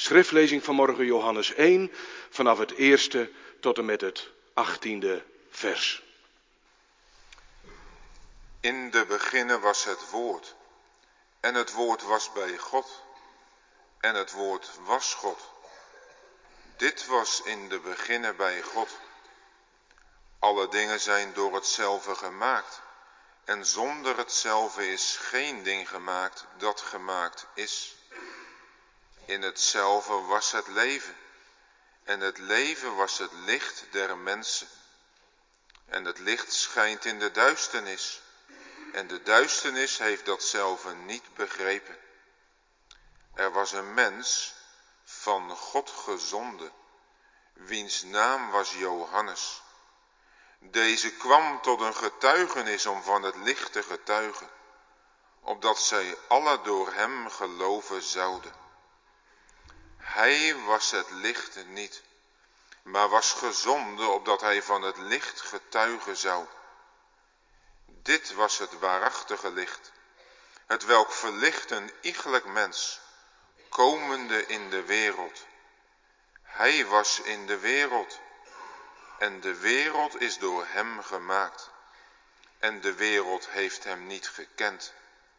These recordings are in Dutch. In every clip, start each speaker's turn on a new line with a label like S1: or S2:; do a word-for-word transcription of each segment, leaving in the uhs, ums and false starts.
S1: schriftlezing vanmorgen Johannes één, vanaf het eerste tot en met het achttiende vers.
S2: In de beginne was het woord, en het woord was bij God, en het woord was God. Dit was in de beginne bij God. Alle dingen zijn door hetzelfde gemaakt, en zonder hetzelfde is geen ding gemaakt dat gemaakt is. In hetzelfde was het leven, en het leven was het licht der mensen. En het licht schijnt in de duisternis, en de duisternis heeft datzelfde niet begrepen. Er was een mens van God gezonden, wiens naam was Johannes. Deze kwam tot een getuigenis om van het licht te getuigen, opdat zij alle door hem geloven zouden. Hij was het licht niet, maar was gezonden opdat hij van het licht getuigen zou. Dit was het waarachtige licht, het welk verlicht een iegelijk mens, komende in de wereld. Hij was in de wereld, en de wereld is door hem gemaakt, en de wereld heeft hem niet gekend.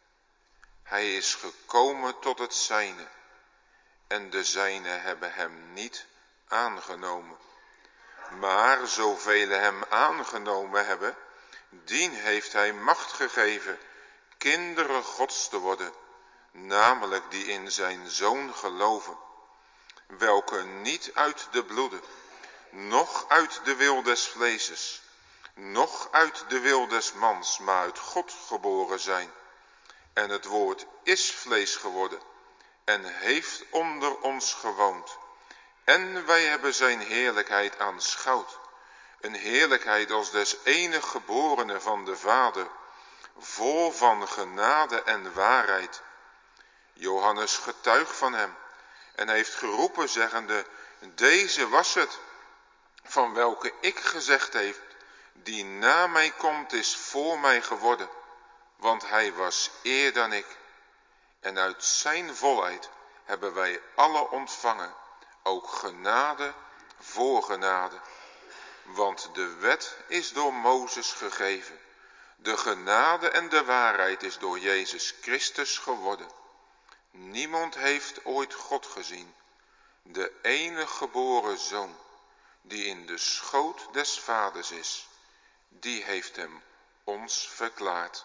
S2: Hij is gekomen tot het zijne, en de zijne hebben hem niet aangenomen. Maar zoveel hem aangenomen hebben, dien heeft hij macht gegeven kinderen Gods te worden, namelijk die in zijn Zoon geloven, welke niet uit de bloeden, noch uit de wil des vleeses, noch uit de wil des mans, maar uit God geboren zijn. En het woord is vlees geworden en heeft onder ons gewoond. En wij hebben zijn heerlijkheid aanschouwd, een heerlijkheid als des enige geborene van de Vader, vol van genade en waarheid. Johannes getuigt van hem en heeft geroepen zeggende, deze was het, van welke ik gezegd heeft, die na mij komt is voor mij geworden, want hij was eer dan ik. En uit zijn volheid hebben wij alle ontvangen, ook genade voor genade. Want de wet is door Mozes gegeven, de genade en de waarheid is door Jezus Christus geworden. Niemand heeft ooit God gezien, de enige geboren Zoon, die in de schoot des Vaders is, die heeft hem ons verklaard.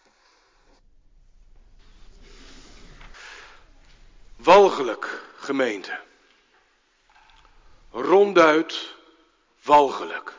S1: Walgelijk, gemeente. Ronduit walgelijk.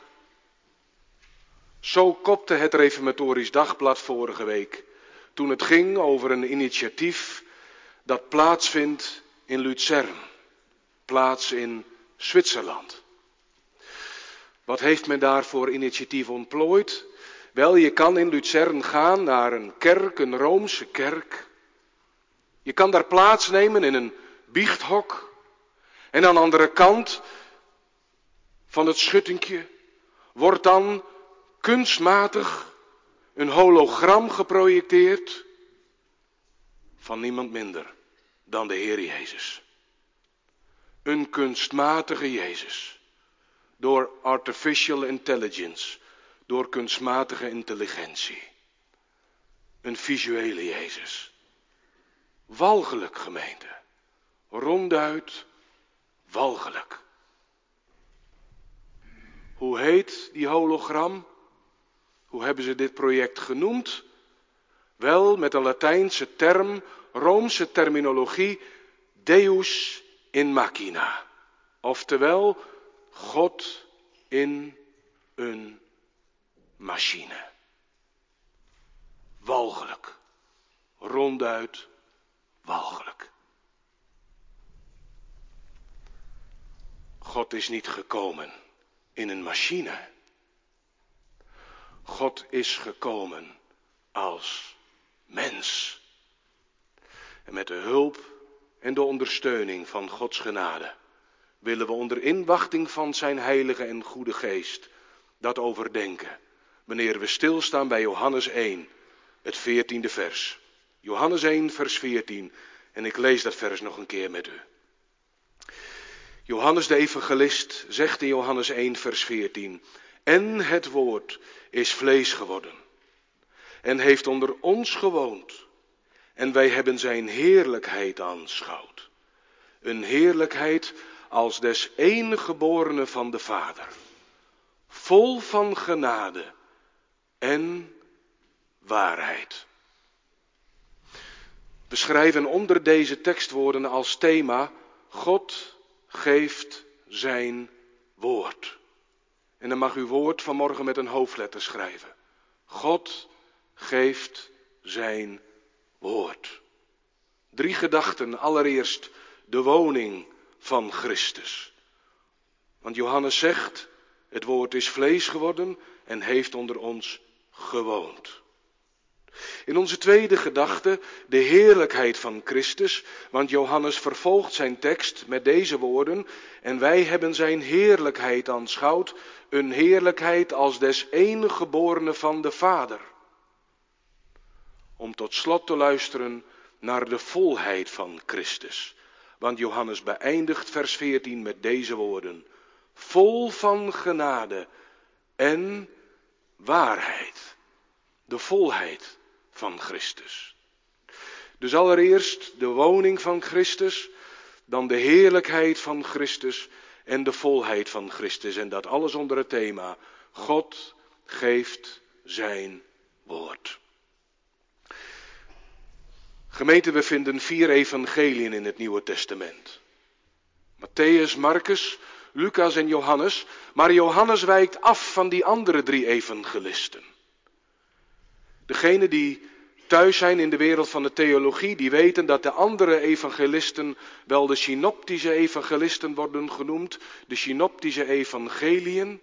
S1: Zo kopte het Reformatorisch Dagblad vorige week, toen het ging over een initiatief dat plaatsvindt in Luzern, plaats in Zwitserland. Wat heeft men daar voor initiatief ontplooid? Wel, je kan in Luzern gaan naar een kerk, een Roomse kerk. Je kan daar plaatsnemen in een biechthok. En aan de andere kant van het schuttingje wordt dan kunstmatig een hologram geprojecteerd van niemand minder dan de Heer Jezus. Een kunstmatige Jezus. Door artificial intelligence. Door kunstmatige intelligentie. Een visuele Jezus. Walgelijk, gemeente. Ronduit walgelijk. Hoe heet die hologram? Hoe hebben ze dit project genoemd? Wel, met de Latijnse term, Roomse terminologie, Deus in machina. Oftewel, God in een machine. Walgelijk. Ronduit walgelijk. God is niet gekomen in een machine. God is gekomen als mens. En met de hulp en de ondersteuning van Gods genade willen we onder inwachting van zijn heilige en goede geest dat overdenken. Wanneer we stilstaan bij Johannes één, het veertiende vers. Johannes één, vers veertien. En ik lees dat vers nog een keer met u. Johannes de evangelist zegt in Johannes één vers veertien. En het woord is vlees geworden en heeft onder ons gewoond. En wij hebben zijn heerlijkheid aanschouwd. Een heerlijkheid als des eniggeborene van de Vader. Vol van genade en waarheid. We schrijven onder deze tekstwoorden als thema: God geeft zijn woord. En dan mag u woord vanmorgen met een hoofdletter schrijven. God geeft zijn woord. Drie gedachten. Allereerst de woning van Christus. Want Johannes zegt, het woord is vlees geworden en heeft onder ons gewoond. In onze tweede gedachte de heerlijkheid van Christus, want Johannes vervolgt zijn tekst met deze woorden: en wij hebben zijn heerlijkheid aanschouwd, een heerlijkheid als des eniggeborene van de Vader. Om tot slot te luisteren naar de volheid van Christus, want Johannes beëindigt vers veertien met deze woorden: vol van genade en waarheid. De volheid van Christus. Dus allereerst de woning van Christus, dan de heerlijkheid van Christus en de volheid van Christus. En dat alles onder het thema: God geeft zijn woord. Gemeente, we vinden vier evangeliën in het Nieuwe Testament. Mattheüs, Marcus, Lucas en Johannes. Maar Johannes wijkt af van die andere drie evangelisten. Degenen die thuis zijn in de wereld van de theologie, die weten dat de andere evangelisten wel de synoptische evangelisten worden genoemd. De synoptische evangeliën.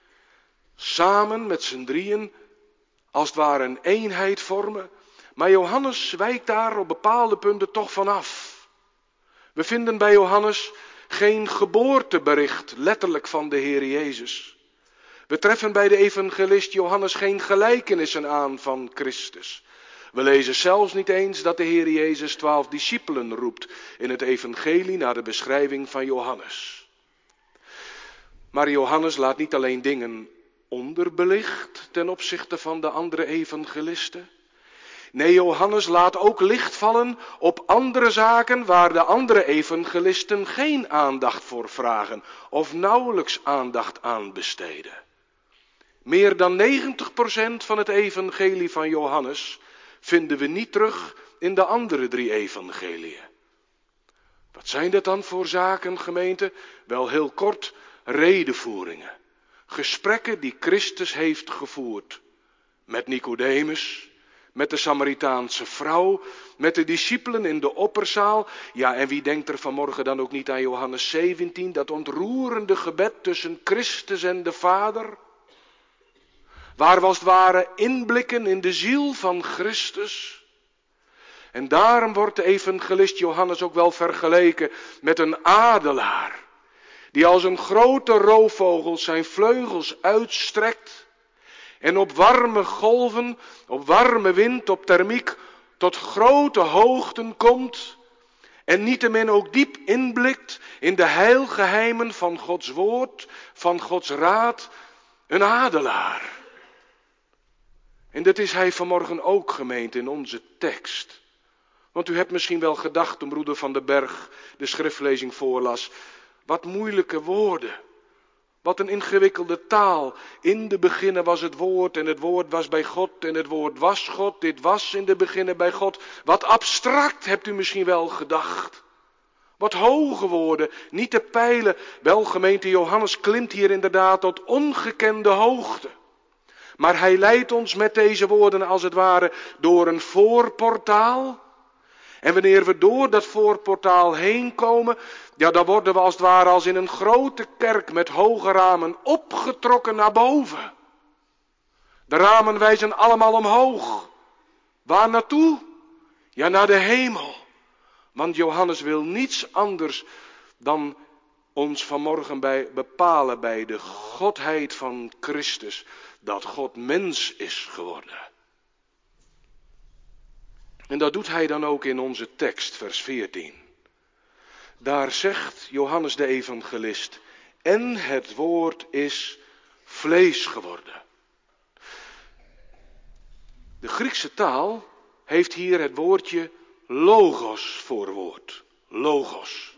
S1: Samen met z'n drieën als het ware een eenheid vormen. Maar Johannes wijkt daar op bepaalde punten toch vanaf. We vinden bij Johannes geen geboortebericht letterlijk van de Heer Jezus. We treffen bij de evangelist Johannes geen gelijkenissen aan van Christus. We lezen zelfs niet eens dat de Heer Jezus twaalf discipelen roept in het evangelie naar de beschrijving van Johannes. Maar Johannes laat niet alleen dingen onderbelicht ten opzichte van de andere evangelisten. Nee, Johannes laat ook licht vallen op andere zaken waar de andere evangelisten geen aandacht voor vragen of nauwelijks aandacht aan besteden. Meer dan negentig procent van het evangelie van Johannes vinden we niet terug in de andere drie evangeliën. Wat zijn dat dan voor zaken, gemeente? Wel heel kort, redevoeringen. Gesprekken die Christus heeft gevoerd met Nicodemus, met de Samaritaanse vrouw, met de discipelen in de opperzaal. Ja, en wie denkt er vanmorgen dan ook niet aan Johannes zeventien, dat ontroerende gebed tussen Christus en de Vader? Waar was het ware inblikken in de ziel van Christus. En daarom wordt de evangelist Johannes ook wel vergeleken met een adelaar, die als een grote roofvogel zijn vleugels uitstrekt en op warme golven, op warme wind, op thermiek tot grote hoogten komt en niettemin ook diep inblikt in de heilgeheimen van Gods woord, van Gods raad, een adelaar. En dat is hij vanmorgen ook, gemeente, in onze tekst. Want u hebt misschien wel gedacht toen broeder Van den Berg de schriftlezing voorlas, wat moeilijke woorden. Wat een ingewikkelde taal. In de beginnen was het woord en het woord was bij God en het woord was God. Dit was in de beginnen bij God. Wat abstract hebt u misschien wel gedacht. Wat hoge woorden, niet te peilen. Wel, gemeente, Johannes klimt hier inderdaad tot ongekende hoogte. Maar hij leidt ons met deze woorden als het ware door een voorportaal. En wanneer we door dat voorportaal heen komen, ja, dan worden we als het ware als in een grote kerk met hoge ramen opgetrokken naar boven. De ramen wijzen allemaal omhoog. Waar naartoe? Ja, naar de hemel. Want Johannes wil niets anders dan ons vanmorgen bij bepalen bij de godheid van Christus, dat God mens is geworden. En dat doet hij dan ook in onze tekst, vers veertien. Daar zegt Johannes de evangelist, en het woord is vlees geworden. De Griekse taal heeft hier het woordje logos voor woord. Logos.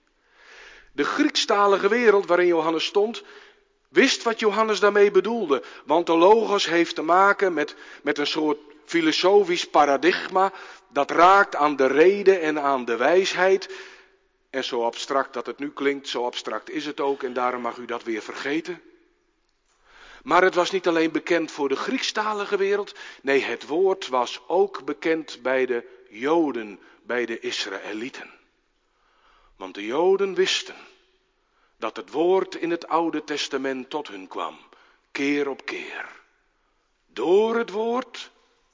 S1: De Griekstalige wereld waarin Johannes stond, wist wat Johannes daarmee bedoelde. Want de logos heeft te maken met, met een soort filosofisch paradigma dat raakt aan de rede en aan de wijsheid. En zo abstract dat het nu klinkt, zo abstract is het ook en daarom mag u dat weer vergeten. Maar het was niet alleen bekend voor de Griekstalige wereld, nee, het woord was ook bekend bij de Joden, bij de Israëlieten. Want de Joden wisten dat het woord in het Oude Testament tot hun kwam, keer op keer. Door het woord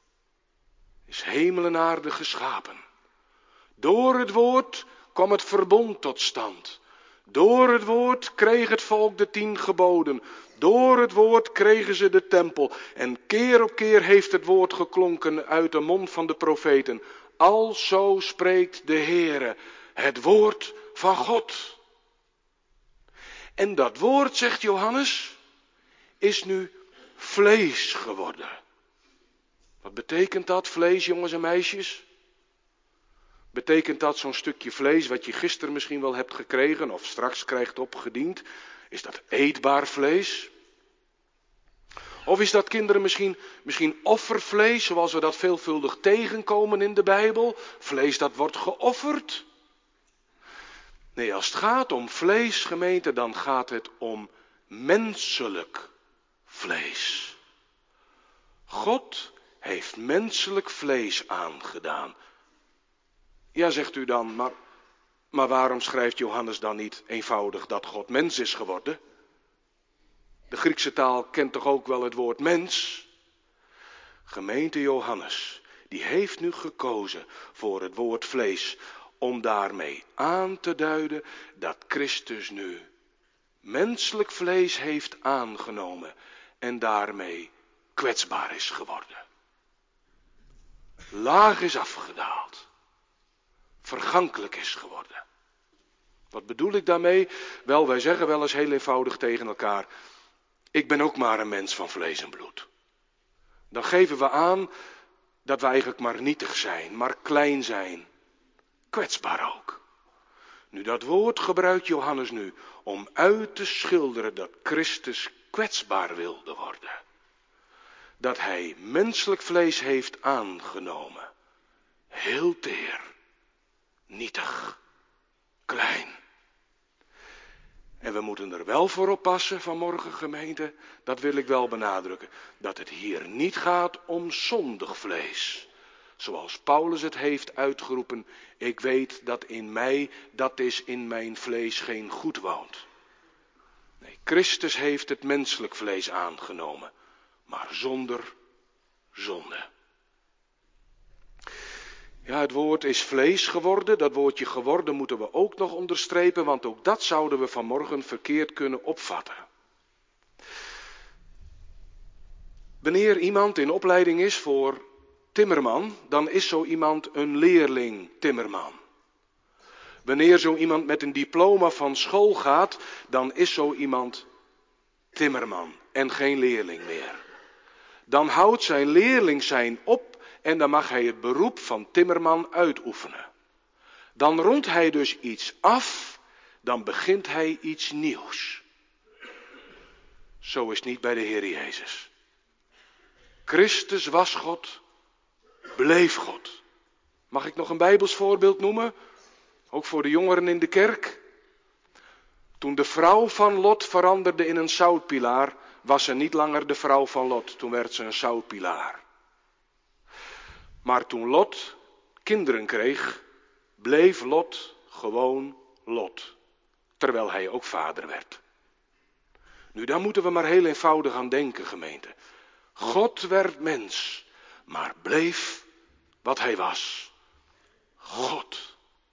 S1: is hemel en aarde geschapen. Door het woord kwam het verbond tot stand. Door het woord kreeg het volk de tien geboden. Door het woord kregen ze de tempel. En keer op keer heeft het woord geklonken uit de mond van de profeten. Alzo spreekt de Heere, het woord van God. En dat woord, zegt Johannes, is nu vlees geworden. Wat betekent dat, vlees, jongens en meisjes? Betekent dat zo'n stukje vlees wat je gisteren misschien wel hebt gekregen of straks krijgt opgediend? Is dat eetbaar vlees? Of is dat, kinderen, misschien, misschien offervlees, zoals we dat veelvuldig tegenkomen in de Bijbel? Vlees dat wordt geofferd? Nee, als het gaat om vlees, gemeente, dan gaat het om menselijk vlees. God heeft menselijk vlees aangedaan. Ja, zegt u dan, maar, maar waarom schrijft Johannes dan niet eenvoudig dat God mens is geworden? De Griekse taal kent toch ook wel het woord mens? Gemeente Johannes, die heeft nu gekozen voor het woord vlees, om daarmee aan te duiden dat Christus nu menselijk vlees heeft aangenomen en daarmee kwetsbaar is geworden. Laag is afgedaald. Vergankelijk is geworden. Wat bedoel ik daarmee? Wel, wij zeggen wel eens heel eenvoudig tegen elkaar, ik ben ook maar een mens van vlees en bloed. Dan geven we aan dat we eigenlijk maar nietig zijn, maar klein zijn. Kwetsbaar ook. Nu, dat woord gebruikt Johannes nu om uit te schilderen dat Christus kwetsbaar wilde worden. Dat hij menselijk vlees heeft aangenomen. Heel teer. Nietig. Klein. En we moeten er wel voor oppassen vanmorgen, gemeente, dat wil ik wel benadrukken, dat het hier niet gaat om zondig vlees. Zoals Paulus het heeft uitgeroepen, ik weet dat in mij, dat is in mijn vlees geen goed woont. Nee, Christus heeft het menselijk vlees aangenomen, maar zonder zonde. Ja, het woord is vlees geworden. Dat woordje geworden moeten we ook nog onderstrepen, want ook dat zouden we vanmorgen verkeerd kunnen opvatten. Wanneer iemand in opleiding is voor timmerman, dan is zo iemand een leerling timmerman. Wanneer zo iemand met een diploma van school gaat, dan is zo iemand timmerman en geen leerling meer. Dan houdt zijn leerling zijn op en dan mag hij het beroep van timmerman uitoefenen. Dan rondt hij dus iets af, dan begint hij iets nieuws. Zo is het niet bij de Heer Jezus. Christus was God, bleef God. Mag ik nog een Bijbels voorbeeld noemen? Ook voor de jongeren in de kerk. Toen de vrouw van Lot veranderde in een zoutpilaar, was ze niet langer de vrouw van Lot. Toen werd ze een zoutpilaar. Maar toen Lot kinderen kreeg, bleef Lot gewoon Lot. Terwijl hij ook vader werd. Nu, daar moeten we maar heel eenvoudig aan denken, gemeente. God werd mens, maar bleef wat hij was. God.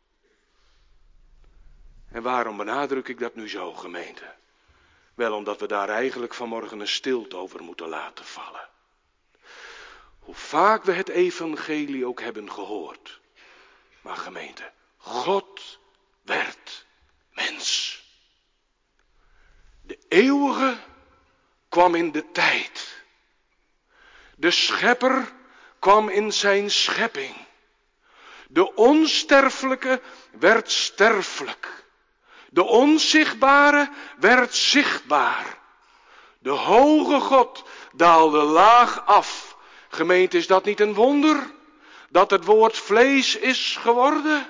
S1: En waarom benadruk ik dat nu zo, gemeente? Wel, omdat we daar eigenlijk vanmorgen een stilte over moeten laten vallen. Hoe vaak we het evangelie ook hebben gehoord. Maar gemeente, God werd mens. De eeuwige kwam in de tijd. De schepper kwam in zijn schepping. De onsterfelijke werd sterfelijk. De onzichtbare werd zichtbaar. De hoge God daalde laag af. Gemeente, is dat niet een wonder? Dat het woord vlees is geworden?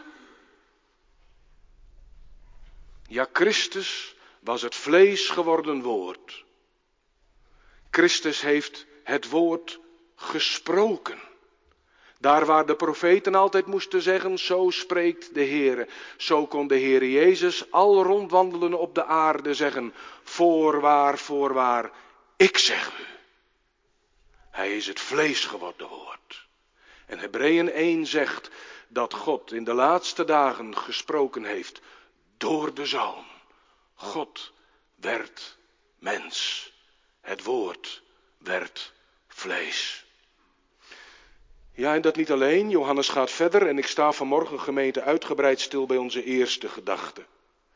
S1: Ja, Christus was het vlees geworden woord. Christus heeft het woord gesproken. Daar waar de profeten altijd moesten zeggen, zo spreekt de Heere. Zo kon de Heere Jezus al rondwandelen op de aarde zeggen, voorwaar, voorwaar, ik zeg u. Hij is het vlees geworden woord. En Hebreeën één zegt dat God in de laatste dagen gesproken heeft door de Zoon. God werd mens. Het woord werd vlees. Ja, en dat niet alleen. Johannes gaat verder en ik sta vanmorgen, gemeente, uitgebreid stil bij onze eerste gedachte.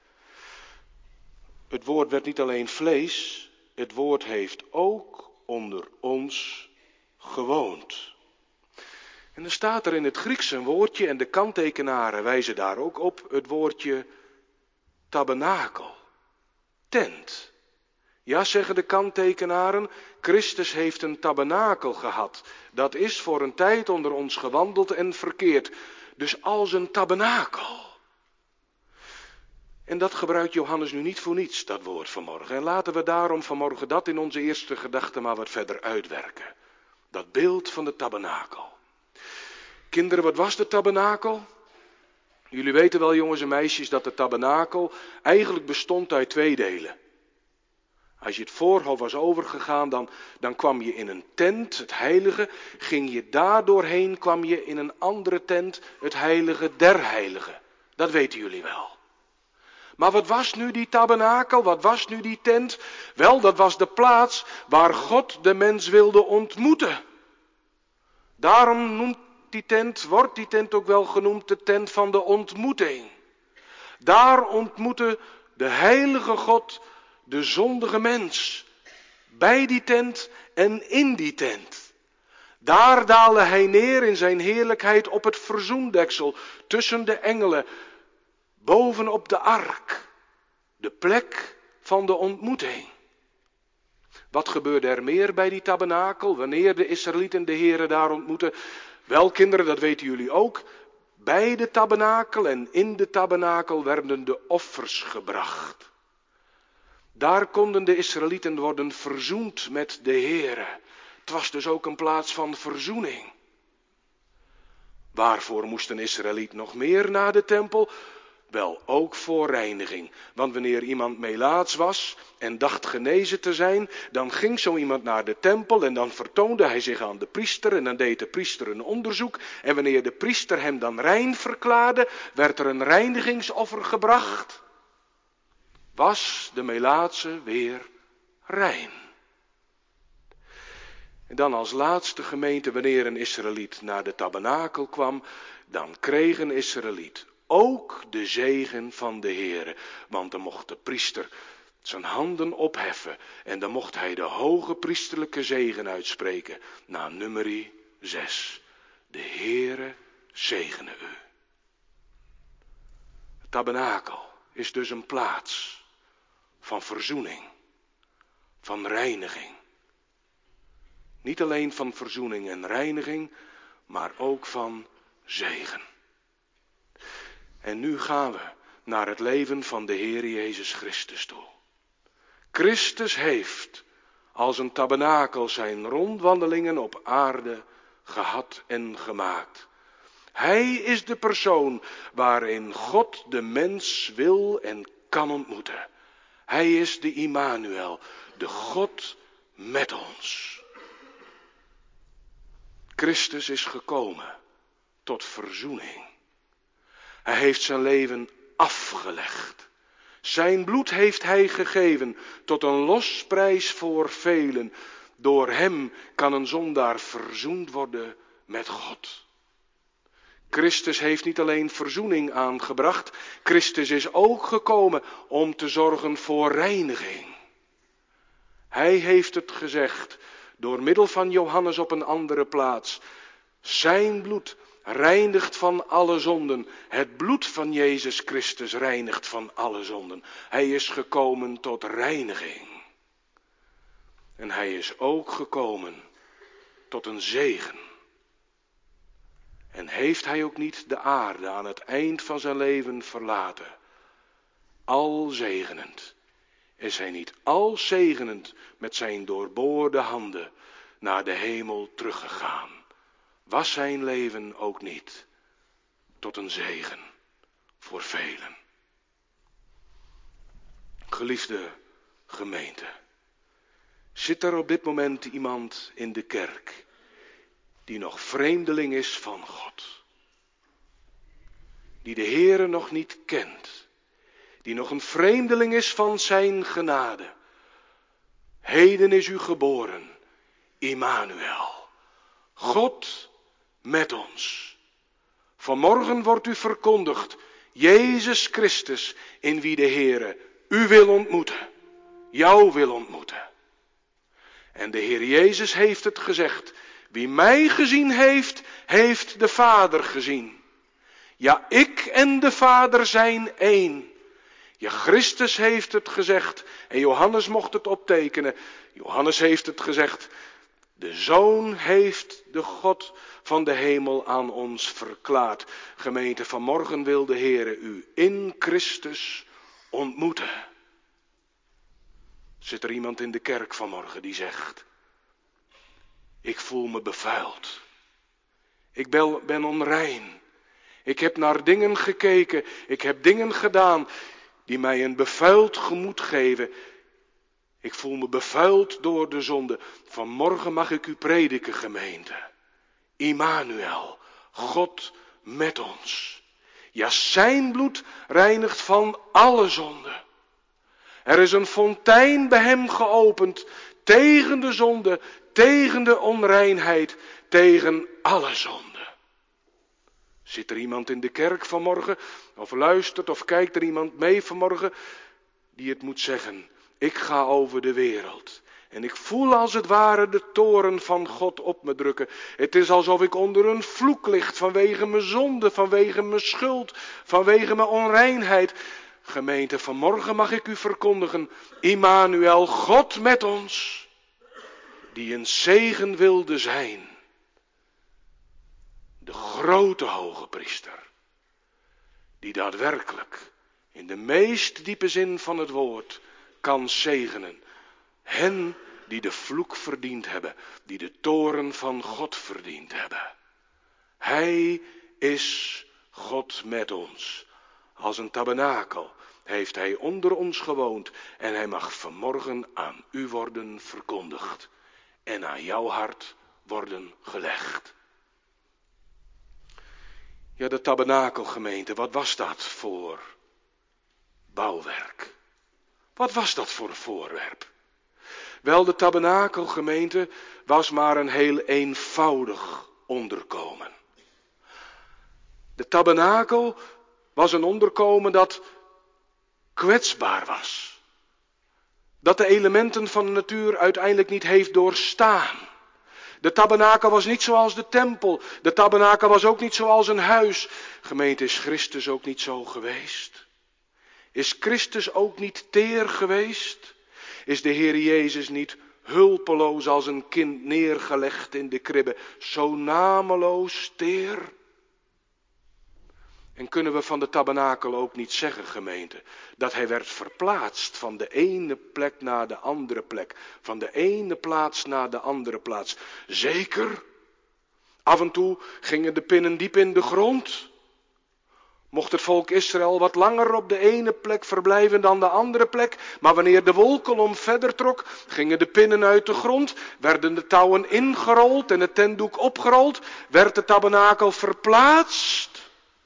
S1: Het woord werd niet alleen vlees, het woord heeft ook onder ons gewoond. En dan staat er in het Grieks een woordje en de kanttekenaren wijzen daar ook op, het woordje tabernakel, tent. Ja, zeggen de kanttekenaren, Christus heeft een tabernakel gehad. Dat is voor een tijd onder ons gewandeld en verkeerd. Dus als een tabernakel. En dat gebruikt Johannes nu niet voor niets, dat woord vanmorgen. En laten we daarom vanmorgen dat in onze eerste gedachte maar wat verder uitwerken. Dat beeld van de tabernakel. Kinderen, wat was de tabernakel? Jullie weten wel, jongens en meisjes, dat de tabernakel eigenlijk bestond uit twee delen. Als je het voorhof was overgegaan, dan, dan kwam je in een tent, het heilige. Ging je daar doorheen, kwam je in een andere tent, het heilige der heiligen. Dat weten jullie wel. Maar wat was nu die tabernakel? Wat was nu die tent? Wel, dat was de plaats waar God de mens wilde ontmoeten. Daarom noemt die tent, wordt die tent ook wel genoemd de tent van de ontmoeting. Daar ontmoette de heilige God de zondige mens. Bij die tent en in die tent. Daar daalde hij neer in zijn heerlijkheid op het verzoendeksel tussen de engelen. Bovenop de ark. De plek van de ontmoeting. Wat gebeurde er meer bij die tabernakel? Wanneer de Israëlieten de Heere daar ontmoetten? Wel, kinderen, dat weten jullie ook. Bij de tabernakel en in de tabernakel werden de offers gebracht. Daar konden de Israëlieten worden verzoend met de Heere. Het was dus ook een plaats van verzoening. Waarvoor moest een Israëliet nog meer naar de tempel? Wel, ook voor reiniging. Want wanneer iemand melaats was en dacht genezen te zijn, dan ging zo iemand naar de tempel en dan vertoonde hij zich aan de priester en dan deed de priester een onderzoek. En wanneer de priester hem dan rein verklaarde, werd er een reinigingsoffer gebracht. Was de melaatse weer rein. En dan als laatste, gemeente, wanneer een Israëliet naar de tabernakel kwam, dan kreeg een Israëliet ook de zegen van de Heere. Want dan mocht de priester zijn handen opheffen en dan mocht hij de hoge priesterlijke zegen uitspreken. Na nummerie zes. De Heere zegene u. Het tabernakel is dus een plaats van verzoening, van reiniging. Niet alleen van verzoening en reiniging, maar ook van zegen. En nu gaan we naar het leven van de Heer Jezus Christus toe. Christus heeft als een tabernakel zijn rondwandelingen op aarde gehad en gemaakt. Hij is de persoon waarin God de mens wil en kan ontmoeten. Hij is de Immanuel, de God met ons. Christus is gekomen tot verzoening. Hij heeft zijn leven afgelegd. Zijn bloed heeft hij gegeven tot een losprijs voor velen. Door hem kan een zondaar verzoend worden met God. Christus heeft niet alleen verzoening aangebracht, Christus is ook gekomen om te zorgen voor reiniging. Hij heeft het gezegd door middel van Johannes op een andere plaats. Zijn bloed reinigt van alle zonden. Het bloed van Jezus Christus reinigt van alle zonden. Hij is gekomen tot reiniging. En hij is ook gekomen tot een zegen. En heeft hij ook niet de aarde aan het eind van zijn leven verlaten? Al zegenend. Is hij niet al zegenend met zijn doorboorde handen naar de hemel teruggegaan? Was zijn leven ook niet tot een zegen voor velen? Geliefde gemeente, zit er op dit moment iemand in de kerk die nog vreemdeling is van God? Die de Heere nog niet kent? Die nog een vreemdeling is van zijn genade? Heden is u geboren, Immanuel, God met ons. Vanmorgen wordt u verkondigd, Jezus Christus, in wie de Heere u wil ontmoeten, jou wil ontmoeten. En de Heer Jezus heeft het gezegd, wie mij gezien heeft, heeft de Vader gezien. Ja, ik en de Vader zijn één. Ja, Christus heeft het gezegd en Johannes mocht het optekenen. Johannes heeft het gezegd, de Zoon heeft de God van de hemel aan ons verklaard. Gemeente, vanmorgen wil de Heere u in Christus ontmoeten. Zit er iemand in de kerk vanmorgen die zegt, ik voel me bevuild. Ik ben, ben onrein. Ik heb naar dingen gekeken. Ik heb dingen gedaan die mij een bevuild gemoed geven. Ik voel me bevuild door de zonde. Vanmorgen mag ik u prediken, gemeente. Immanuel, God met ons. Ja, zijn bloed reinigt van alle zonde. Er is een fontein bij hem geopend tegen de zonde, tegen de onreinheid, tegen alle zonde. Zit er iemand in de kerk vanmorgen, of luistert of kijkt er iemand mee vanmorgen, die het moet zeggen, ik ga over de wereld. En ik voel als het ware de toren van God op me drukken. Het is alsof ik onder een vloek ligt vanwege mijn zonde, vanwege mijn schuld, vanwege mijn onreinheid. Gemeente, vanmorgen mag ik u verkondigen, Immanuel, God met ons, die een zegen wilde zijn. De grote hoge priester, die daadwerkelijk in de meest diepe zin van het woord kan zegenen. Hen die de vloek verdiend hebben, die de toren van God verdiend hebben. Hij is God met ons. Als een tabernakel heeft hij onder ons gewoond en hij mag vanmorgen aan u worden verkondigd en aan jouw hart worden gelegd. Ja, de tabernakelgemeente, wat was dat voor bouwwerk? Wat was dat voor voorwerp? Wel, de tabernakelgemeente was maar een heel eenvoudig onderkomen. De tabernakel was een onderkomen dat kwetsbaar was. Dat de elementen van de natuur uiteindelijk niet heeft doorstaan. De tabernakel was niet zoals de tempel. De tabernakel was ook niet zoals een huis. Gemeente, is Christus ook niet zo geweest? Is Christus ook niet teer geweest? Is de Heer Jezus niet hulpeloos als een kind neergelegd in de kribbe, zo nameloos teer? En kunnen we van de tabernakel ook niet zeggen, gemeente, dat hij werd verplaatst van de ene plek naar de andere plek, van de ene plaats naar de andere plaats? Zeker, af en toe gingen de pinnen diep in de grond. Mocht het volk Israël wat langer op de ene plek verblijven dan de andere plek, maar wanneer de wolkolom verder trok, gingen de pinnen uit de grond, werden de touwen ingerold en het tentdoek opgerold, werd de tabernakel verplaatst.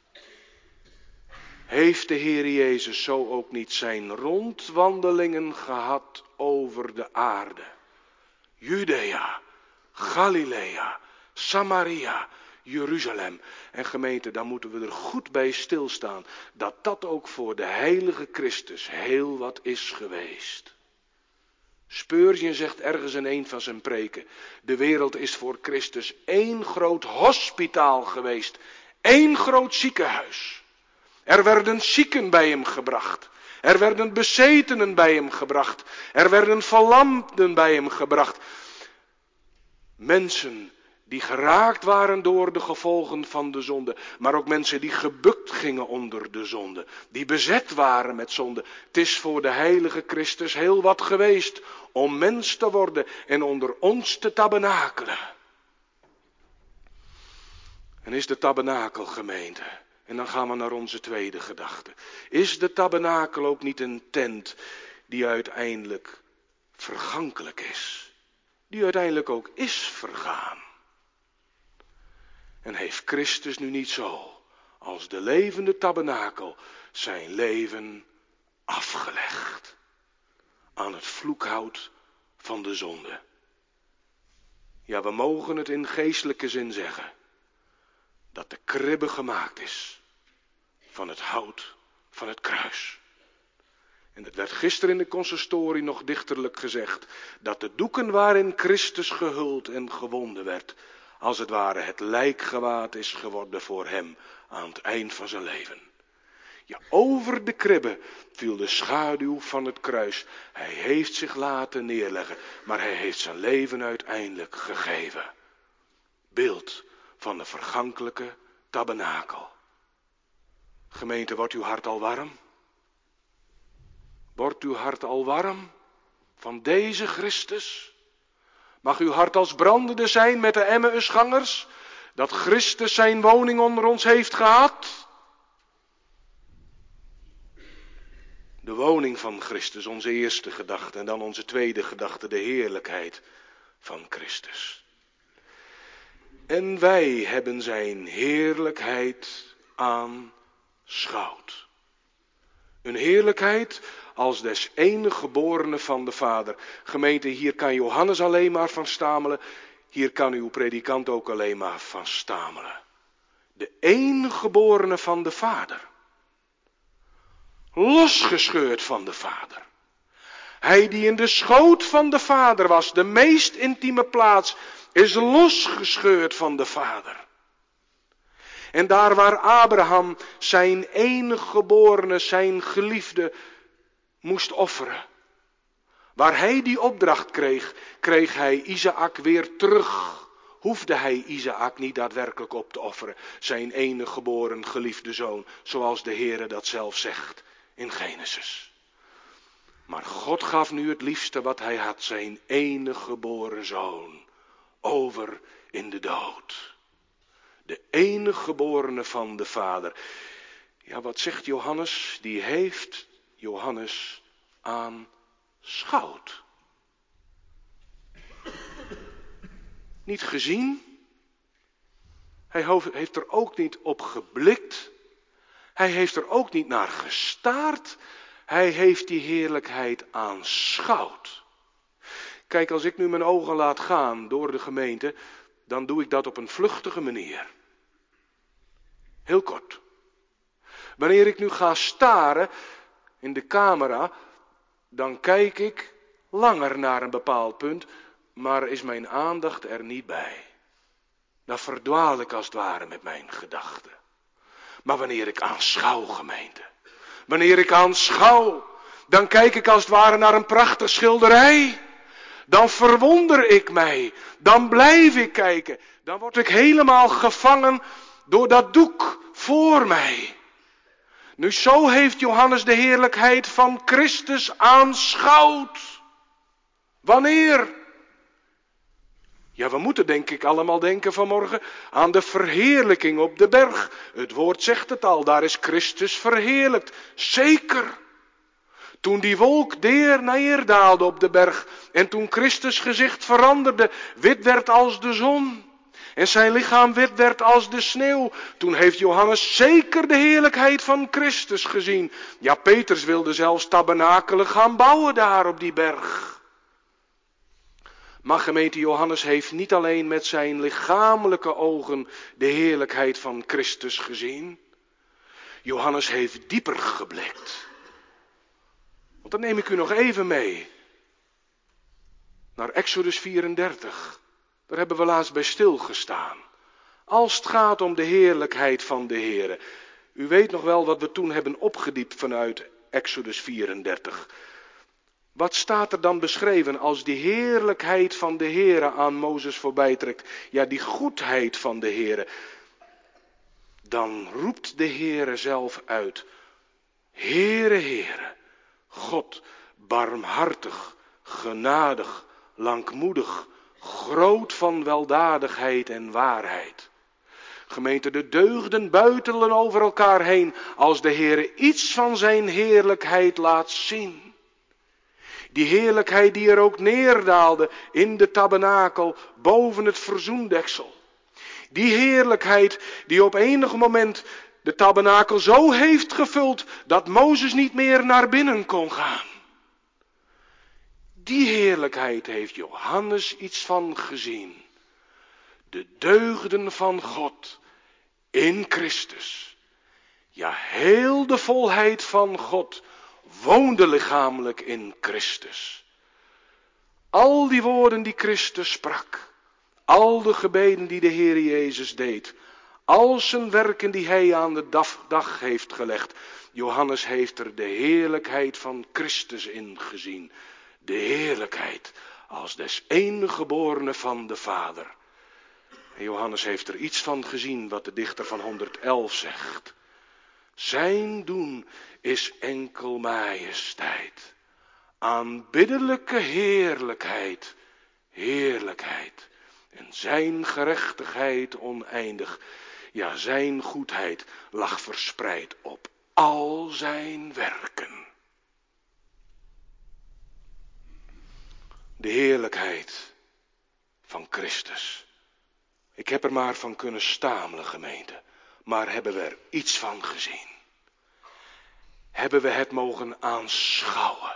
S1: Heeft de Heer Jezus zo ook niet zijn rondwandelingen gehad over de aarde? Judea, Galilea, Samaria, Jeruzalem. En gemeente, daar moeten we er goed bij stilstaan. Dat dat ook voor de heilige Christus heel wat is geweest. Spurgeon zegt ergens in een van zijn preken. De wereld is voor Christus één groot hospitaal geweest. Één groot ziekenhuis. Er werden zieken bij hem gebracht. Er werden bezetenen bij hem gebracht. Er werden verlamden bij hem gebracht. Mensen die geraakt waren door de gevolgen van de zonde. Maar ook mensen die gebukt gingen onder de zonde. Die bezet waren met zonde. Het is voor de heilige Christus heel wat geweest om mens te worden en onder ons te tabernakelen. En is de tabernakel, gemeente, en dan gaan we naar onze tweede gedachte. Is de tabernakel ook niet een tent die uiteindelijk vergankelijk is? Die uiteindelijk ook is vergaan. En heeft Christus nu niet zo, als de levende tabernakel, zijn leven afgelegd aan het vloekhout van de zonde? Ja, we mogen het in geestelijke zin zeggen, dat de kribbe gemaakt is van het hout van het kruis. En het werd gisteren in de consistorie nog dichterlijk gezegd, dat de doeken waarin Christus gehuld en gewonden werd, als het ware het lijkgewaad is geworden voor hem aan het eind van zijn leven. Ja, over de kribbe viel de schaduw van het kruis. Hij heeft zich laten neerleggen, maar hij heeft zijn leven uiteindelijk gegeven. Beeld van de vergankelijke tabernakel. Gemeente, wordt uw hart al warm? Wordt uw hart al warm van deze Christus? Mag uw hart als brandende zijn met de Emmausgangers, dat Christus zijn woning onder ons heeft gehad? De woning van Christus, onze eerste gedachte, en dan onze tweede gedachte, de heerlijkheid van Christus. En wij hebben zijn heerlijkheid aanschouwd. Een heerlijkheid als des enige geborene van de Vader. Gemeente, hier kan Johannes alleen maar van stamelen. Hier kan uw predikant ook alleen maar van stamelen. De enige geborene van de Vader. Losgescheurd van de Vader. Hij die in de schoot van de Vader was, de meest intieme plaats, is losgescheurd van de Vader. En daar waar Abraham zijn enige geborene, zijn geliefde, moest offeren. Waar hij die opdracht kreeg, kreeg hij Isaac weer terug. Hoefde hij Isaac niet daadwerkelijk op te offeren. Zijn enige geboren geliefde zoon, zoals de Heere dat zelf zegt in Genesis. Maar God gaf nu het liefste wat hij had, zijn enige geboren zoon, over in de dood. De enige geborene van de Vader. Ja, wat zegt Johannes? Die heeft Johannes aanschouwd. Niet gezien. Hij heeft er ook niet op geblikt. Hij heeft er ook niet naar gestaard. Hij heeft die heerlijkheid aanschouwd. Kijk, als ik nu mijn ogen laat gaan door de gemeente, dan doe ik dat op een vluchtige manier. Heel kort. Wanneer ik nu ga staren in de camera, dan kijk ik langer naar een bepaald punt, maar is mijn aandacht er niet bij. Dan verdwaal ik als het ware met mijn gedachten. Maar wanneer ik aanschouw, gemeente, wanneer ik aanschouw, dan kijk ik als het ware naar een prachtig schilderij. Dan verwonder ik mij, dan blijf ik kijken, dan word ik helemaal gevangen door dat doek voor mij. Nu zo heeft Johannes de heerlijkheid van Christus aanschouwd. Wanneer? Ja, we moeten denk ik allemaal denken vanmorgen aan de verheerlijking op de berg. Het woord zegt het al, daar is Christus verheerlijkt. Zeker. Toen die wolk deer neerdaalde op de berg en toen Christus gezicht veranderde, wit werd als de zon en zijn lichaam wit werd als de sneeuw, toen heeft Johannes zeker de heerlijkheid van Christus gezien. Ja, Petrus wilde zelfs tabernakelen gaan bouwen daar op die berg. Maar gemeente, Johannes heeft niet alleen met zijn lichamelijke ogen de heerlijkheid van Christus gezien. Johannes heeft dieper geblikt. Want dan neem ik u nog even mee naar Exodus vierendertig. Daar hebben we laatst bij stilgestaan. Als het gaat om de heerlijkheid van de Heere. U weet nog wel wat we toen hebben opgediept vanuit Exodus vierendertig. Wat staat er dan beschreven als die heerlijkheid van de Heere aan Mozes voorbij trekt? Ja, die goedheid van de Heere. Dan roept de Heere zelf uit. Heere, Heere, God, barmhartig, genadig, langmoedig, groot van weldadigheid en waarheid. Gemeente, de deugden buitelen over elkaar heen als de Heere iets van zijn heerlijkheid laat zien. Die heerlijkheid die er ook neerdaalde in de tabernakel boven het verzoendeksel. Die heerlijkheid die op enig moment de tabernakel zo heeft gevuld dat Mozes niet meer naar binnen kon gaan. Die heerlijkheid heeft Johannes iets van gezien. De deugden van God in Christus. Ja, heel de volheid van God woonde lichamelijk in Christus. Al die woorden die Christus sprak. Al de gebeden die de Heer Jezus deed. Al zijn werken die hij aan de dag heeft gelegd. Johannes heeft er de heerlijkheid van Christus in gezien. De heerlijkheid als des enige geborene van de Vader. En Johannes heeft er iets van gezien wat de dichter van honderdelf zegt. Zijn doen is enkel majesteit. Aanbiddelijke heerlijkheid, heerlijkheid. En zijn gerechtigheid oneindig. Ja, zijn goedheid lag verspreid op al zijn werken. De heerlijkheid van Christus. Ik heb er maar van kunnen stamelen, gemeente. Maar hebben we er iets van gezien? Hebben we het mogen aanschouwen?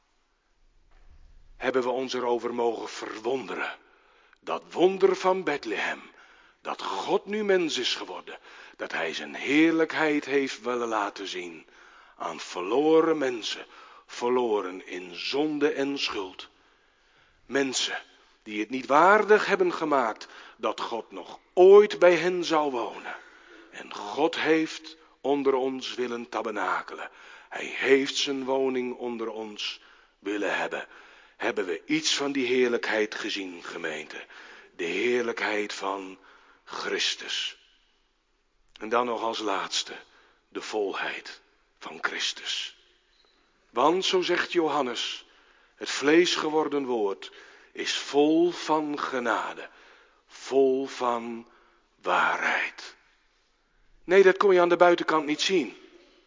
S1: Hebben we ons erover mogen verwonderen? Dat wonder van Bethlehem. Dat God nu mens is geworden. Dat hij zijn heerlijkheid heeft willen laten zien. Aan verloren mensen. Verloren in zonde en schuld. Mensen die het niet waardig hebben gemaakt dat God nog ooit bij hen zou wonen. En God heeft onder ons willen tabernakelen. Hij heeft zijn woning onder ons willen hebben. Hebben we iets van die heerlijkheid gezien, gemeente? De heerlijkheid van Christus. En dan nog als laatste de volheid van Christus. Want, zo zegt Johannes, het vlees geworden woord is vol van genade, vol van waarheid. Nee, dat kon je aan de buitenkant niet zien.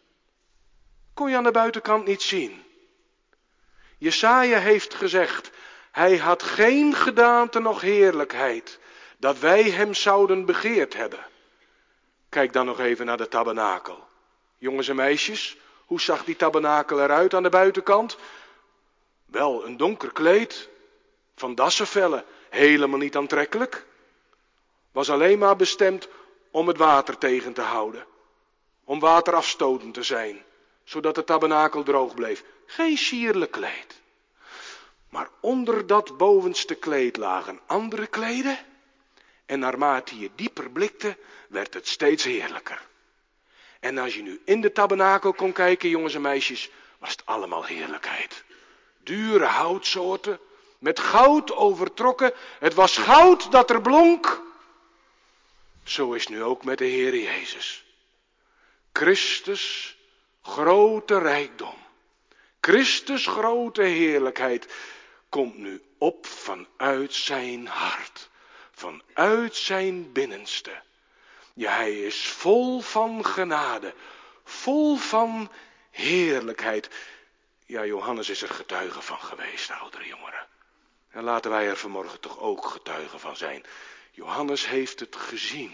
S1: Kon je aan de buitenkant niet zien. Jesaja heeft gezegd, hij had geen gedaante noch heerlijkheid, dat wij hem zouden begeerd hebben. Kijk dan nog even naar de tabernakel. Jongens en meisjes, hoe zag die tabernakel eruit aan de buitenkant? Wel, een donker kleed van dassenvellen, helemaal niet aantrekkelijk. Was alleen maar bestemd om het water tegen te houden. Om waterafstotend te zijn, zodat de tabernakel droog bleef. Geen sierlijk kleed. Maar onder dat bovenste kleed lagen andere kleden. En naarmate je dieper blikte, werd het steeds heerlijker. En als je nu in de tabernakel kon kijken, jongens en meisjes, was het allemaal heerlijkheid. Dure houtsoorten, met goud overtrokken. Het was goud dat er blonk. Zo is het nu ook met de Heer Jezus. Christus grote rijkdom. Christus grote heerlijkheid komt nu op vanuit zijn hart. Vanuit zijn binnenste. Ja, hij is vol van genade. Vol van heerlijkheid. Ja, Johannes is er getuige van geweest, oudere jongeren. En laten wij er vanmorgen toch ook getuigen van zijn. Johannes heeft het gezien.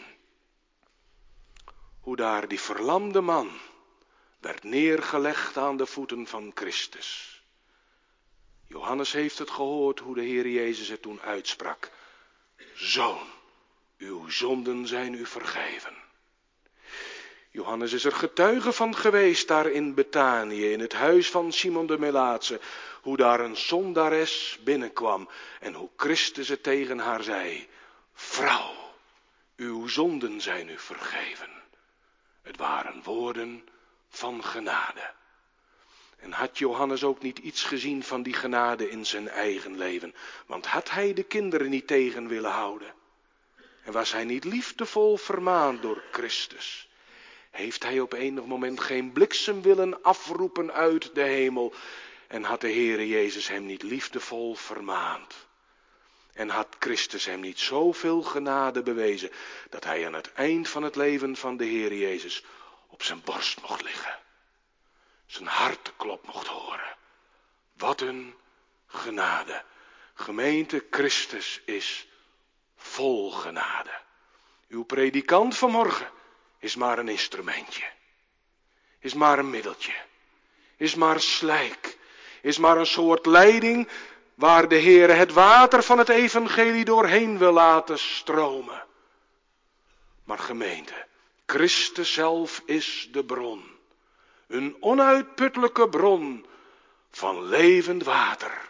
S1: Hoe daar die verlamde man werd neergelegd aan de voeten van Christus. Johannes heeft het gehoord hoe de Heer Jezus het toen uitsprak. Zoon, uw zonden zijn u vergeven. Johannes is er getuige van geweest daar in Betanië, in het huis van Simon de Melaatse, hoe daar een zondares binnenkwam en hoe Christus het tegen haar zei. Vrouw, uw zonden zijn u vergeven. Het waren woorden van genade. En had Johannes ook niet iets gezien van die genade in zijn eigen leven? Want had hij de kinderen niet tegen willen houden? En was hij niet liefdevol vermaand door Christus? Heeft hij op enig moment geen bliksem willen afroepen uit de hemel? En had de Heere Jezus hem niet liefdevol vermaand? En had Christus hem niet zoveel genade bewezen, dat hij aan het eind van het leven van de Heere Jezus op zijn borst mocht liggen? Zijn harteklop mocht horen. Wat een genade. Gemeente, Christus is vol genade. Uw predikant vanmorgen is maar een instrumentje. Is maar een middeltje. Is maar slijk. Is maar een soort leiding waar de Heere het water van het evangelie doorheen wil laten stromen. Maar gemeente, Christus zelf is de bron. Een onuitputtelijke bron van levend water.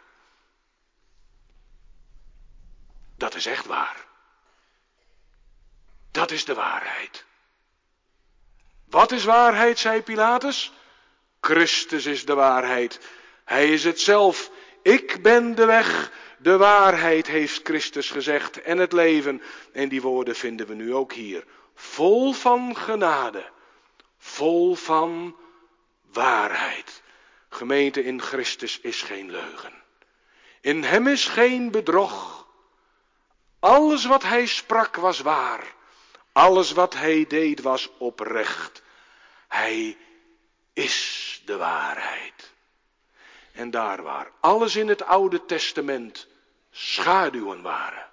S1: Dat is echt waar. Dat is de waarheid. Wat is waarheid, zei Pilatus? Christus is de waarheid. Hij is het zelf. Ik ben de weg, de waarheid, heeft Christus gezegd, en het leven. En die woorden vinden we nu ook hier. Vol van genade. Vol van waarheid. Gemeente, in Christus is geen leugen. In hem is geen bedrog. Alles wat hij sprak was waar. Alles wat hij deed was oprecht. Hij is de waarheid. En daar waar alles in het Oude Testament schaduwen waren.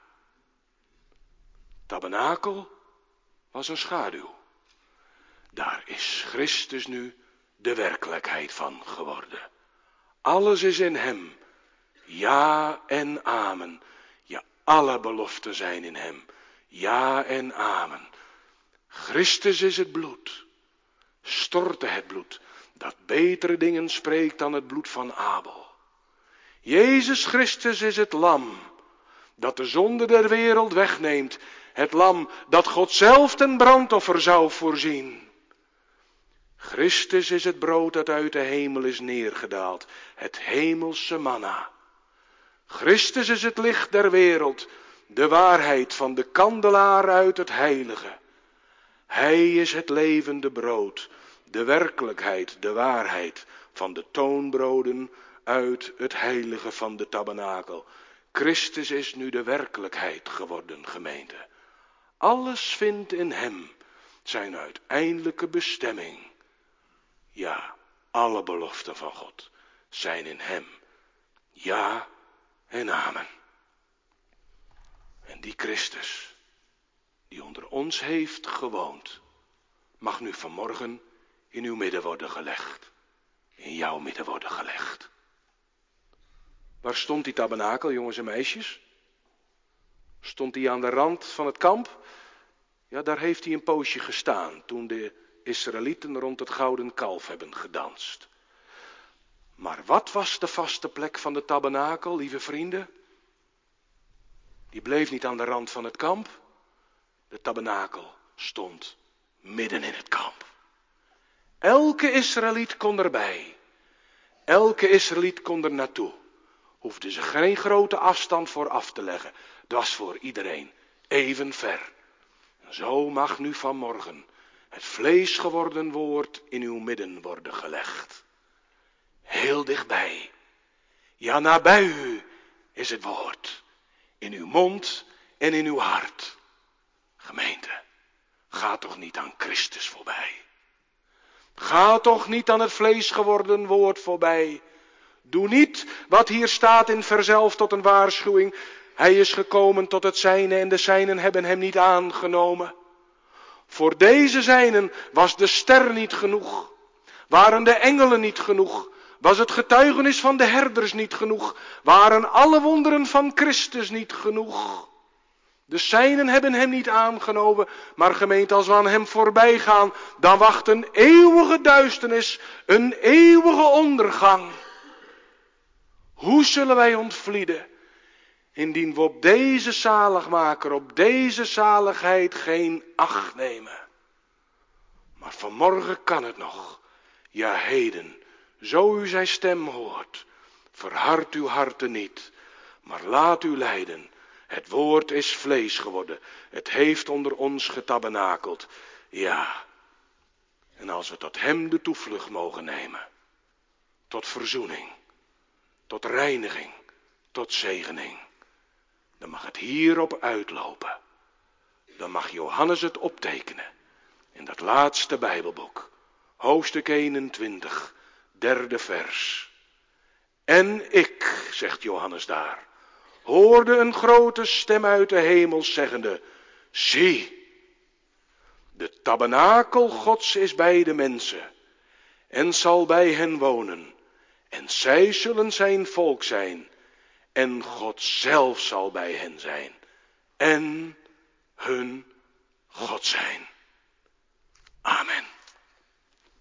S1: Tabernakel was een schaduw. Daar is Christus nu de werkelijkheid van geworden. Alles is in hem. Ja en amen. Ja, alle beloften zijn in hem. Ja en amen. Christus is het bloed. Stortte het bloed. Dat betere dingen spreekt dan het bloed van Abel. Jezus Christus is het lam. Dat de zonde der wereld wegneemt. Het lam dat God zelf ten brandoffer zou voorzien. Christus is het brood dat uit de hemel is neergedaald. Het hemelse manna. Christus is het licht der wereld. De waarheid van de kandelaar uit het heilige. Hij is het levende brood. De werkelijkheid, de waarheid van de toonbroden uit het heilige van de tabernakel. Christus is nu de werkelijkheid geworden, gemeente. Alles vindt in hem zijn uiteindelijke bestemming. Ja, alle beloften van God zijn in hem. Ja en amen. En die Christus, die onder ons heeft gewoond, mag nu vanmorgen in uw midden worden gelegd. In jouw midden worden gelegd. Waar stond die tabernakel, jongens en meisjes? Stond hij aan de rand van het kamp? Ja, daar heeft hij een poosje gestaan toen de Israëlieten rond het gouden kalf hebben gedanst. Maar wat was de vaste plek van de tabernakel, lieve vrienden? Die bleef niet aan de rand van het kamp. De tabernakel stond midden in het kamp. Elke Israëliet kon erbij. Elke Israëliet kon er naartoe. Hoefde ze geen grote afstand voor af te leggen. Dat was voor iedereen even ver. En zo mag nu vanmorgen het vlees geworden woord in uw midden worden gelegd. Heel dichtbij. Ja, nabij u is het woord. In uw mond en in uw hart. Gemeente, ga toch niet aan Christus voorbij. Ga toch niet aan het vlees geworden woord voorbij. Doe niet wat hier staat in vers elf tot een waarschuwing. Hij is gekomen tot het zijne en de zijnen hebben hem niet aangenomen. Voor deze zijnen was de ster niet genoeg. Waren de engelen niet genoeg. Was het getuigenis van de herders niet genoeg? Waren alle wonderen van Christus niet genoeg? De zijnen hebben hem niet aangenomen, maar gemeente, als we aan hem voorbij gaan, dan wacht een eeuwige duisternis, een eeuwige ondergang. Hoe zullen wij ontvlieden, indien we op deze zaligmaker, op deze zaligheid geen acht nemen? Maar vanmorgen kan het nog, ja heden, zo u zijn stem hoort, verhard uw harten niet, maar laat u leiden. Het woord is vlees geworden, het heeft onder ons getabernakeld, ja. En als we tot hem de toevlucht mogen nemen, tot verzoening, tot reiniging, tot zegening, dan mag het hierop uitlopen. Dan mag Johannes het optekenen in dat laatste Bijbelboek, hoofdstuk eenentwintig, derde vers. En ik, zegt Johannes daar, hoorde een grote stem uit de hemel zeggende, zie, de tabernakel Gods is bij de mensen en zal bij hen wonen. En zij zullen zijn volk zijn en God zelf zal bij hen zijn en hun God zijn.